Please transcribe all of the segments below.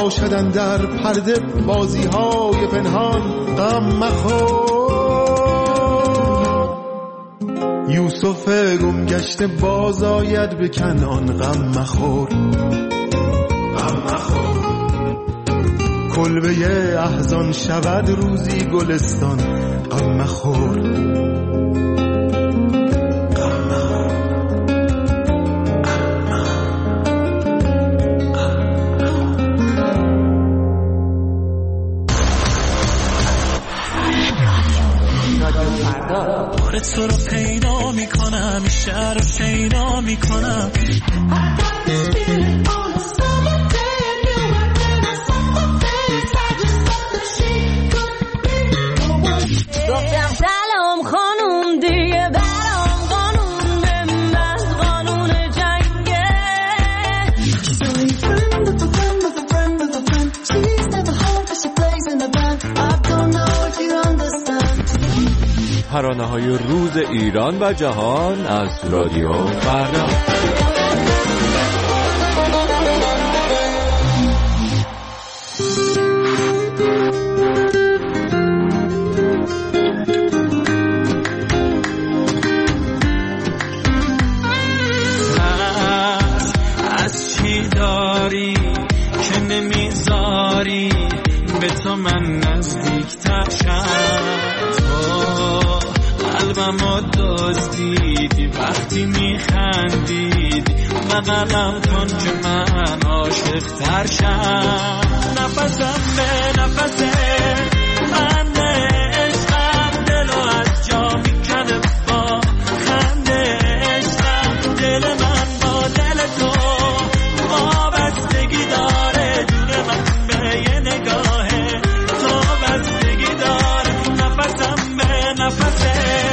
باشدن در پرده بازی های پنهان غم مخور. یوسف گم گشته باز آید به کنعان غم مخور. غم مخور. کلبه احزان شود روزی گلستان غم مخور. تو رو پیدا میکنم، شهر رو شیدا میکنم. گفتم سلام خانوم دیگه برام قانون من قانون جنگه. So you friend of a friend of a friend of a friend. She's never home but she plays in the band. I don't know if you understand. ترانه‌های روز ایران و جهان از رادیو فردا. از چی داری که نمیذاری به تو من نزدیک‌تر شم؟ قلبمو دزدیدی وقتی میخندیدی، بغلم کن که من عاشق‌تر شم. نفسم به نفسه من عشقم، دلو از جا میکنه با خنده عشقم. دل من با دل تو وابستگی داره، جون من به یه نگاهه تو بستگی داره. نفسم به نفسه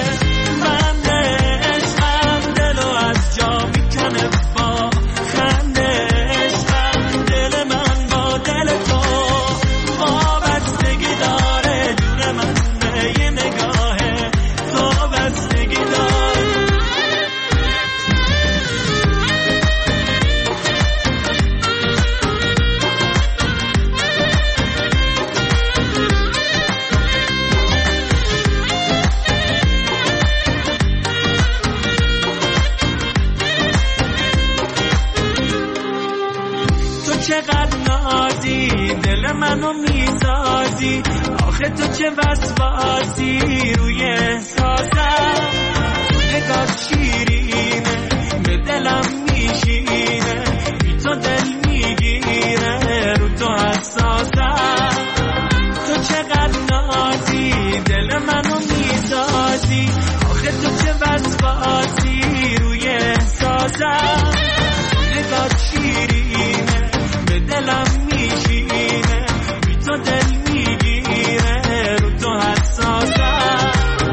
چقدر نازی دل منو میسازی، آخه تو چه وسواسی روی احساسم. نگاه شیرینه به دلم میشینه، بی تو دل میگیره رو تو حساسم. تو چقدر نازی دل منو میسازی، آخه تو چه وسواسی روی احساسم. نگاه شیرینه دلم میشینه، بی تو دل میگیره رو تو حساسم.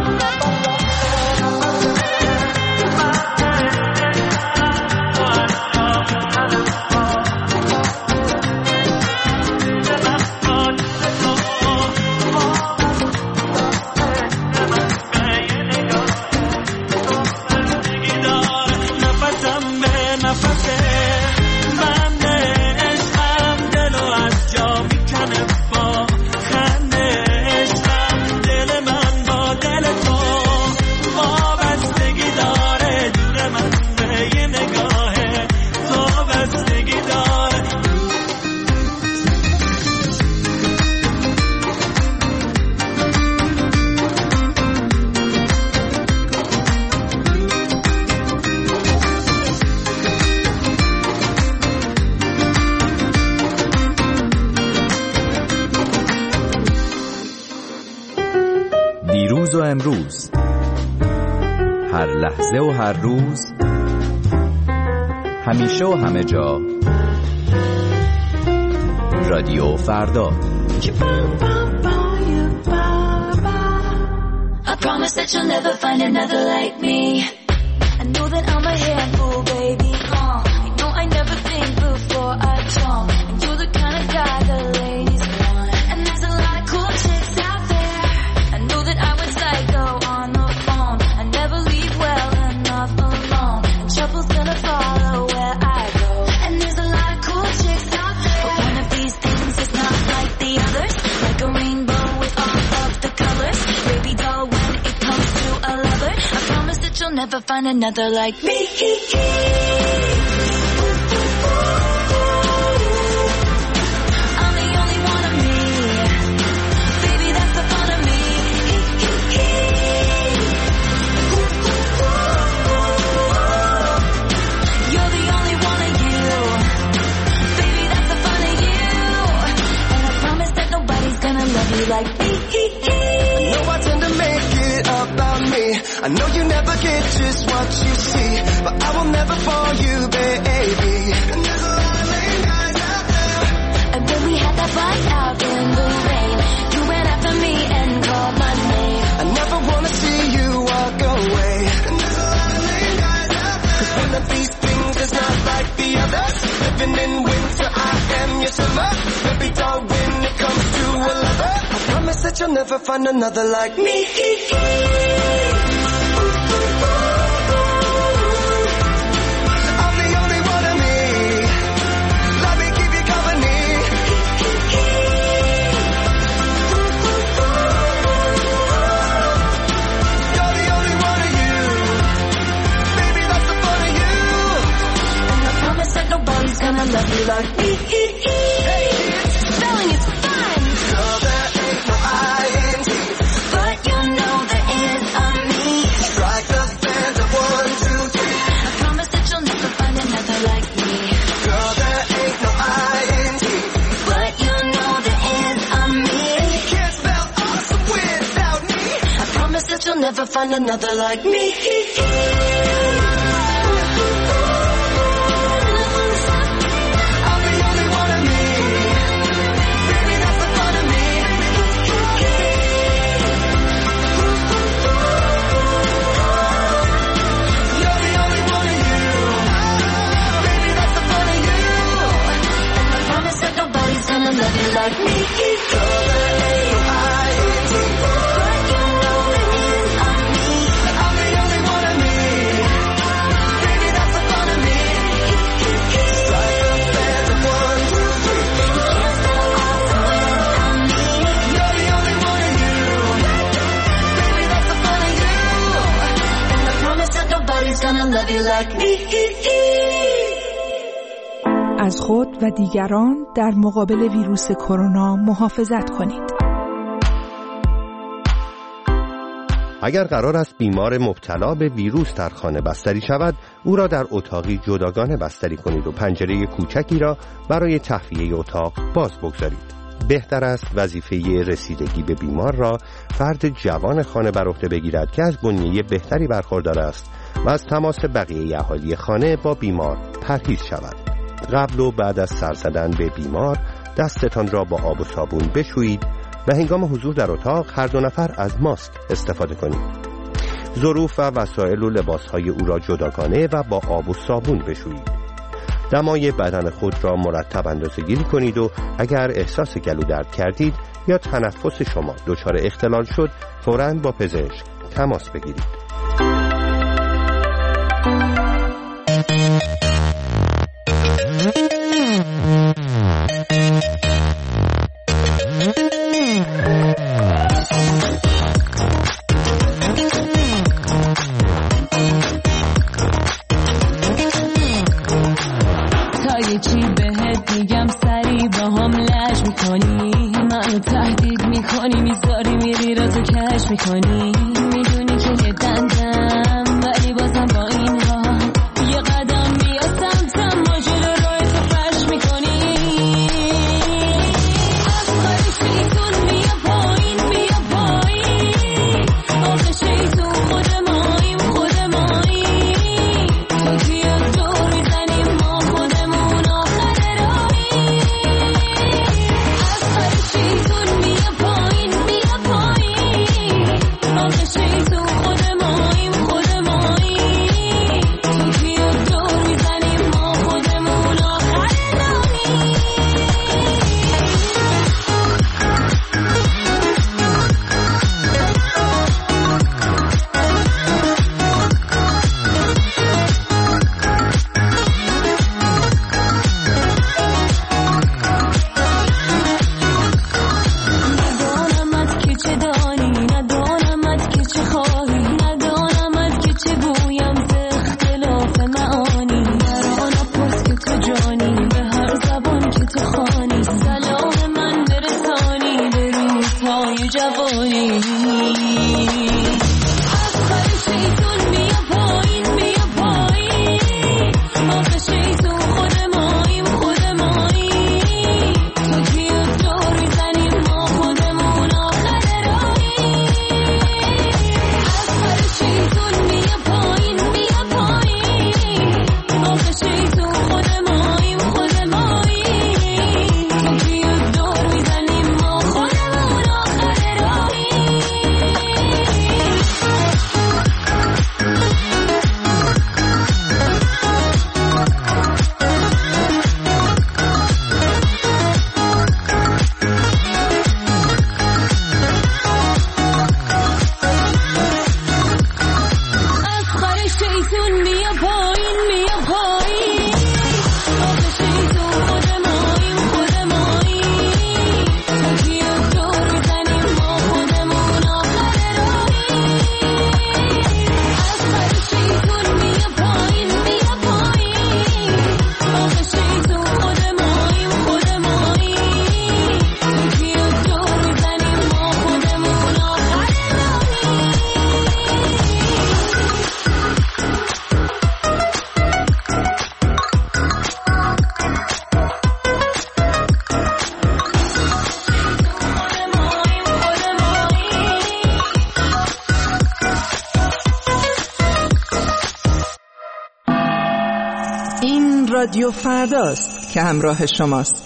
نفسم به نفسه دیروز و امروز، هر لحظه و هر روز، همیشه و همه جا، رادیو فردا. I promise that you'll never find another like me. I know that I'm a handful, baby. You know I never think before I jump, and you're the kind of guy that ladies want. And there's a lot of cool chicks out there. I know that I would psycho on the phone. I never leave well enough alone, and trouble's gonna follow where I go. And there's a lot of cool chicks out there, but one of these things never find another like me. I'm the only one of me. Baby, that's the fun of me. You're the only one of you. Baby, that's the fun of you. And I promise that nobody's gonna love you like me. I know I tend to make it about me. I know you never get just what you see, but I will never fall you, baby. And there's a lot of lame guys out there. And when we had that fight out in the rain, you ran after me and called my name. I never wanna see you walk away. And there's a lot of lame guys out there. 'Cause one of these things is not like the others. Living in winter, I am your summer. Baby doll, when it comes to a lover, I promise that you'll never find another like me. I'm the only one of me. Let me keep you company. You're the only one of you. Baby, that's the fun of you. And I promise that nobody's gonna love you like me. Spelling is fun, Girl, there ain't no I-N-G. but you know there is on me. Strike the band of 1, 2, 3. I promise that you'll never find another like me. Girl, there ain't no I-N-G. But you know there is on me. You can't spell awesome without me. I promise that you'll never find another like me. I'm the only one of me. Baby, that's the fun of me. You're the only one of you. Baby, that's the fun of you. And I promise that nobody's gonna love you like me. Girl, there ain't no I-N-G. But you know there is on me. I'm the only one of me. Baby, that's the fun of me. Strike the band of 1, 2, 3. Can't spell awesome without me. You're the only one of you. Baby, that's the fun of you. And I promise that nobody's gonna love you like me. از خود و دیگران در مقابل ویروس کرونا محافظت کنید. اگر قرار است بیمار مبتلا به ویروس در خانه بستری شود، او را در اتاقی جداگانه بستری کنید و پنجره کوچکی را برای تهویه اتاق باز بگذارید. بهتر است وظیفه رسیدگی به بیمار را فرد جوان خانه بر عهده بگیرد که از بنیه بهتری برخوردار است و از تماس بقیه اهالی خانه با بیمار پرهیز شود. قبل و بعد از سر زدن به بیمار دستتان را با آب و صابون بشویید و هنگام حضور در اتاق هر دو نفر از ماسک استفاده کنید. ظروف و وسایل و لباسهای او را جداگانه و با آب و صابون بشویید. دمای بدن خود را مرتب اندازه‌گیری کنید و اگر احساس گلو درد کردید یا تنفس شما دچار اختلال شد، فوراً با پزشک تماس بگیرید. میکنی میدونی که یه دندم ولی بازم با این ها یه قدم میاد سمتم ما جلو روی تو فرش میکنی آخر شیطون بیا پایین آخر شیطون خود ماییم تو که یک دور میزنیم ما خودمون آخر راهی آخر شیطون بیا پایین آخر رادیو فرداست که همراه شماست.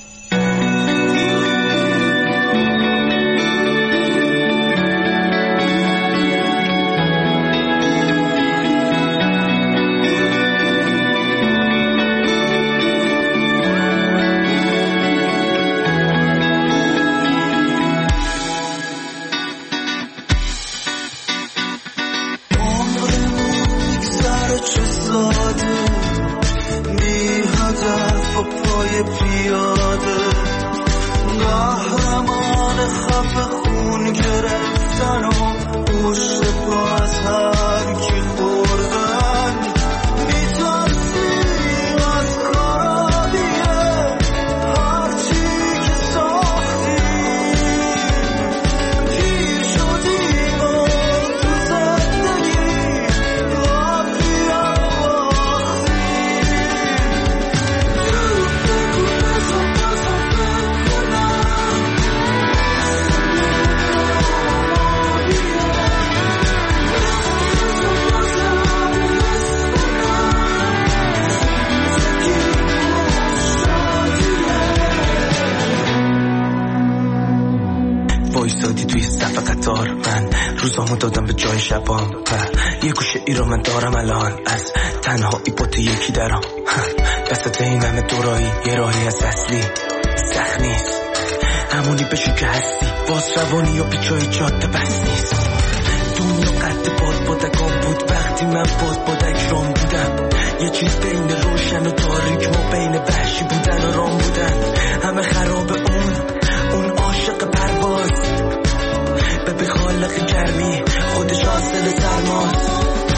دادم به جای شبام و یه گوشه ای رو من دارم الان از تنهایی با تو یکی درام بسط این همه دورایی یه راهی از اصلی سخت نیست همونی بشو که هستی باز روانی و پیچای جاده بس نیست دنیا قد بادبادکان بود وقتی من بادبادک رام بودم یه چیز بین روشن و تاریک ما بین وحشی بودن و رام بودن همه خراب اون عاشق پرواز به خالق گرمی خودش حاصل سرماست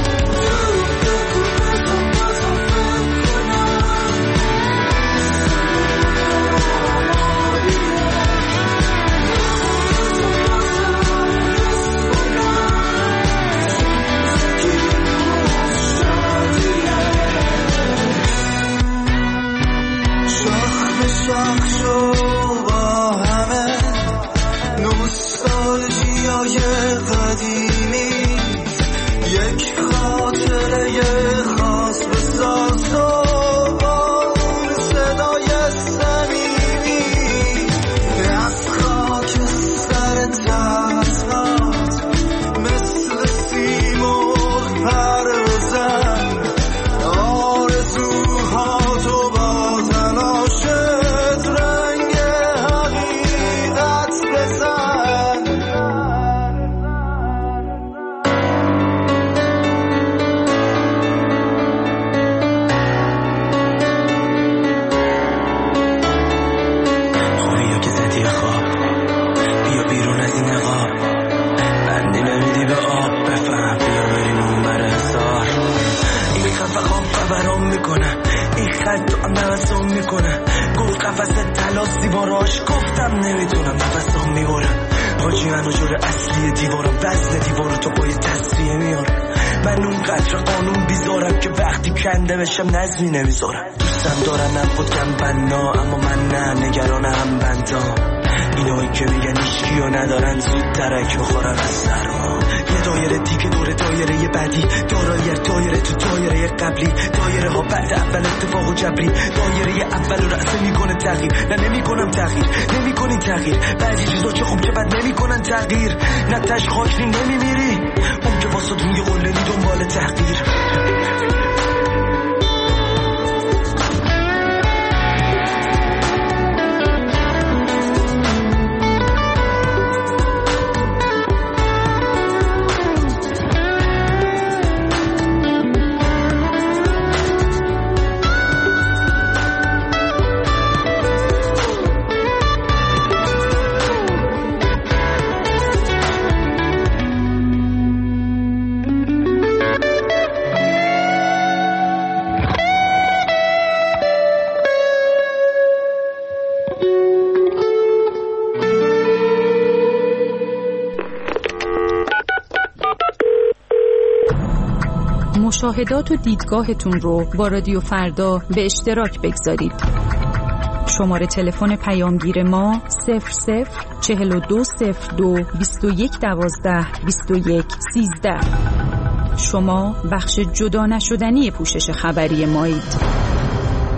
شاخ شو با همه نوستالژیای قدیمی یک خاطره خاص بساز و با اون صدای صمیمی از خاک سر تصمات مثل سیمرغ پر بزن آرزوها تو با تلاشت رنگ حقیقت بزن خوریا که زدی خواب بیا بیرون از این نقاب بندی نمیدی به آب بفهم بیا بریم اون بر حسار این خفه خواب خبرام میکنه این خط تو هم نفسام میکنه گفت قفص تلاس دیواراش گفتم نمیتونم نفسام میبرم حاجی منو جور اصلی دیوارم وزن دیوارو تو پای تصفیه میارم من اون قطر قانون بیزارم که وقتی کنده بشم نظمی نمیذارم دوستم دارن نفوتم بنا اما من نه نگران هم بندام اینایی که میگن ایشکی و ندارن زود ترک بخورن از سرما یه دایره دیگه دور دایره بعدی دایره تو دایره قبلی دایره ها بعد اول اتفاق و جبری دایره اول رو رأسه میکنه تغییر نه نمیکنم تغییر نمیکنی تغییر بعضی چیزا چه خوب که بد نمیکنن تغییر نه تش خاکری نمیمیری اون که واسه دنیا قلنی دنبال تحقیر مشاهدات و دیدگاهتون رو با رادیو فردا به اشتراک بگذارید. شماره تلفن پیامگیر ما 004202 2112 2113. شما بخش جدا نشدنی پوشش خبری مایید.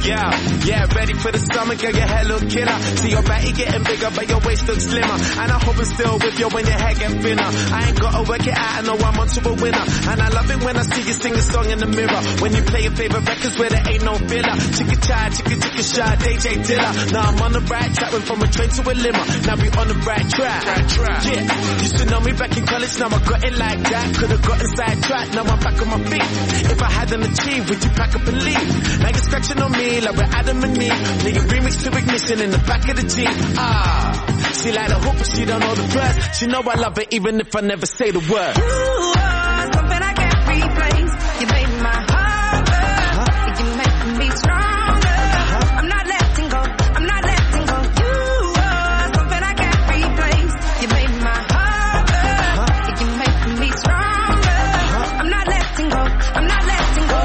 Yeah, ready for the summer, girl, your hair look killer. See your body getting bigger, but your waist looks slimmer. And I hope it's still with you when your hair get thinner. I ain't gotta work it out, I know I'm onto a winner. And I love it when I see you sing a song in the mirror. When you play your favorite records where there ain't no filler. Chicka chai, chicka shy, DJ Dilla. Now I'm on the right track, went from a train to a limo. Now we on the right track. Yeah, used to know me back in college, now I got it like that. Could've gotten sidetracked, now I'm back on my feet. If I hadn't achieved, would you pack up and leave? Now you're scratching on me like we're Adam and Eve. Nigga remix to Ignition in the back of the Jeep. She like the hook, but she don't know the verse. She know I love it even if I never say the word. You are something I can't replace. You made my heart burn. You make me stronger. I'm not letting go. I'm not letting go. You are something I can't replace. You made my heart burn. You make me stronger. I'm not letting go. I'm not letting go.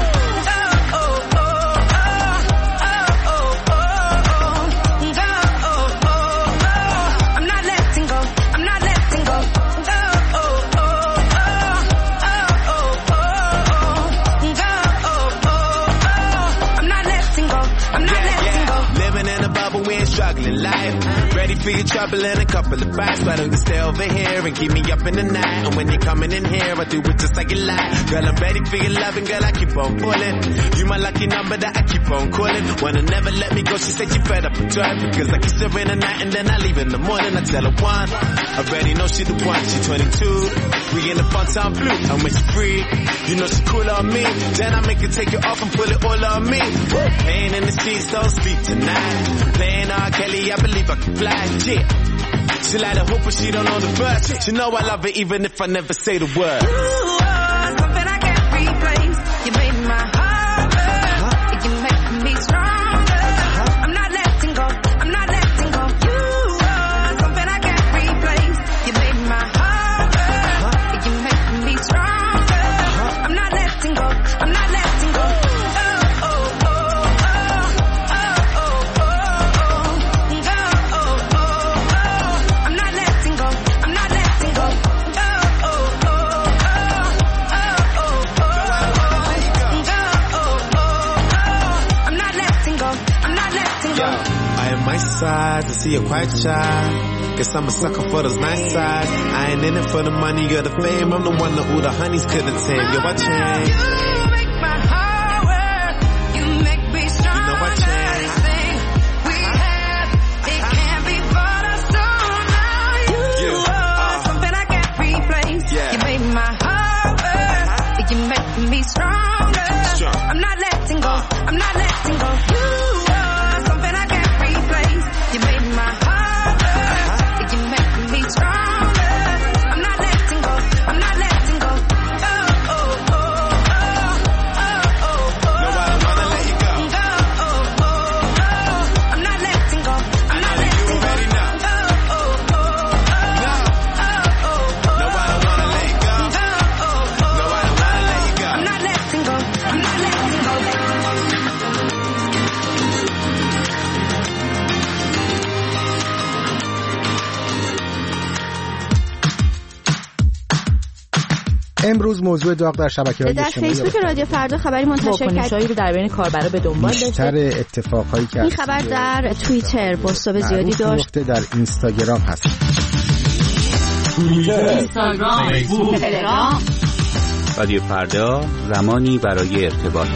Struggling life, ready for your trouble and a couple of bites. Why don't you stay over here and keep me up in the night? And when you're coming in here, I do it just like you like. Girl, I'm ready for your loving, girl, I keep on pulling. You my lucky number that I keep on calling. Wanna never let me go, she said she fed up with drive. Because I kiss her in the night and then I leave in the morning. I tell her one, I already know she the one, she 22. We in the fun time blue, and when she free, you know she cool on me. Then I make her take it off and put it all on me. Pain in the sheets, don't sleep tonight. Playing R. Kelly, I believe I can fly, yeah. She like the hope, but she don't know the verse. She know I love it even if I never say the word. You are something I can't replace. You made my heart burn. You make me stronger. I'm not letting go. I'm not letting go. You are something I can't replace. You made my heart burn. You make me stronger. I'm not letting go. I'm not letting go. Side to see you quite shy. Guess I'm a sucker for those nice sides. I ain't in it for the money or the fame. I'm the one that all the honeys couldn't tame. Yo, I changed. You make my heart work. You make me stronger. You know I changed. Everything we have, it can't be bought or sold. Now you are something I can't replace. Yeah. You made my heart work. You make me stronger. I'm not letting go. I'm not letting go. You are something I can't replace. You made my heart burn. You make me stronger. I'm not letting go. I'm not letting go. Oh, oh, oh, oh, oh, oh, oh. No, I don't wanna let you go. Oh, oh, oh, oh. I'm not letting go. I'm not letting go. You already know. Oh, oh, oh, oh. No. Oh, oh, oh. No, I don't wanna let you go. Oh, oh, oh. No, I don't wanna let you go. I'm not letting go. I'm not letting go. امروز موضوع داغ در شبکه‌های در اجتماعی فیسبوک رادیو فردا خبری منتشر کرد. واکنش‌هایی رو در بین کاربرا به دنبال داشته. بیشتر اتفاقایی که این خبر در توییتر پست‌های زیادی داشت. در اینستاگرام هست. اینستاگرام، فیسبوک، تلگرام. رادیو فردا، زمانی برای ارتباط.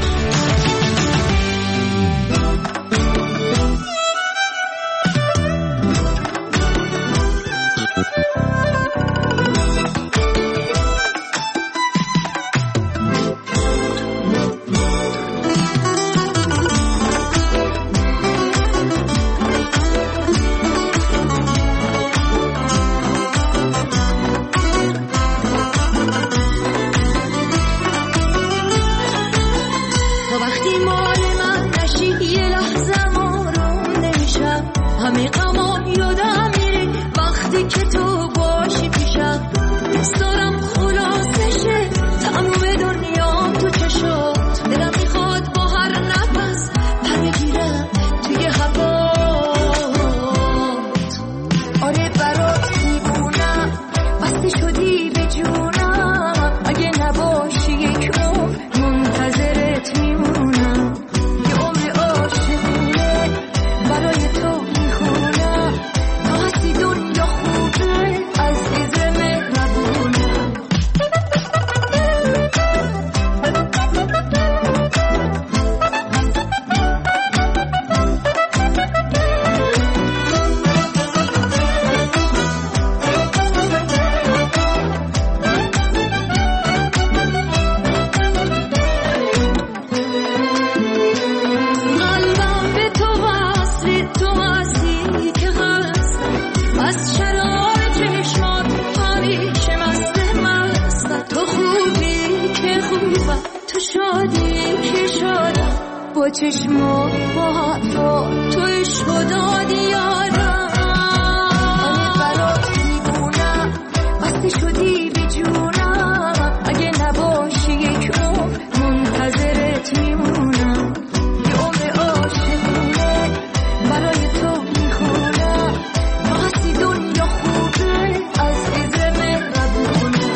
با چشما با حرفا تو عشق دادی یارم برات میمونم بسته شدی به جونم اگه نباشی یک عمر منتظرت میمونم یه عمر عاشقونه برای تو میخونم وقتی دنیا خوبه عزیز مهربونه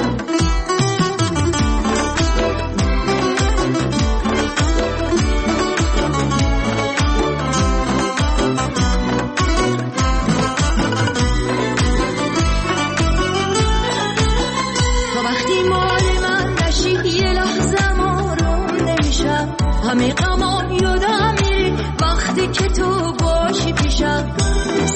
همه غمان یادم میری وقتی که تو باشی پیشم